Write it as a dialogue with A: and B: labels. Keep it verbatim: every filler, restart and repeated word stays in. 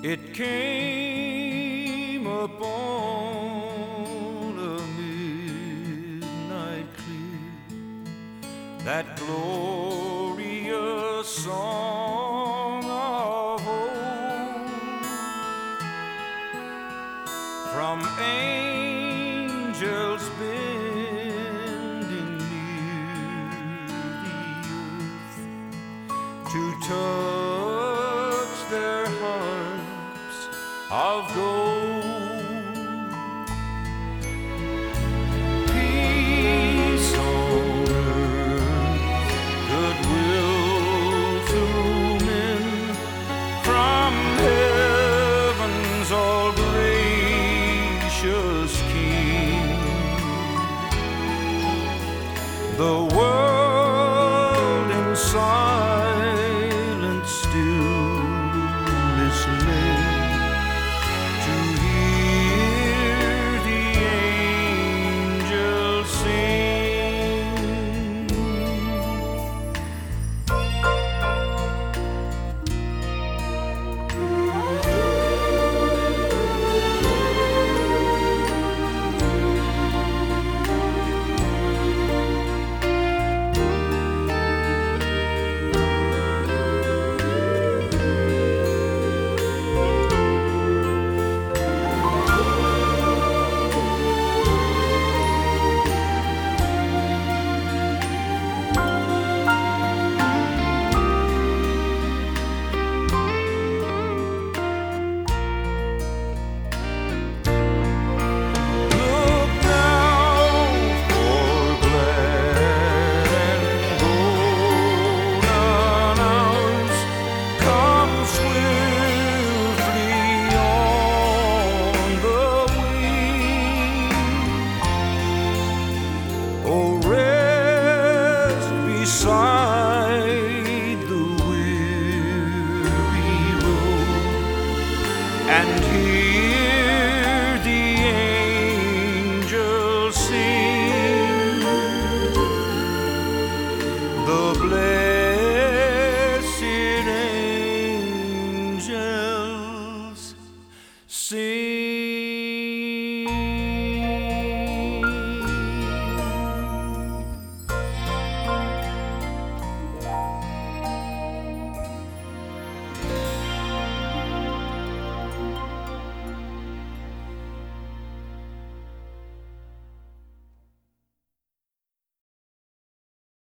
A: It came upon a midnight clear, that glorious song of old, from angels bending near the earth to touch their harps of gold. Peace on earth, goodwill to men, from heaven's all gracious King. The world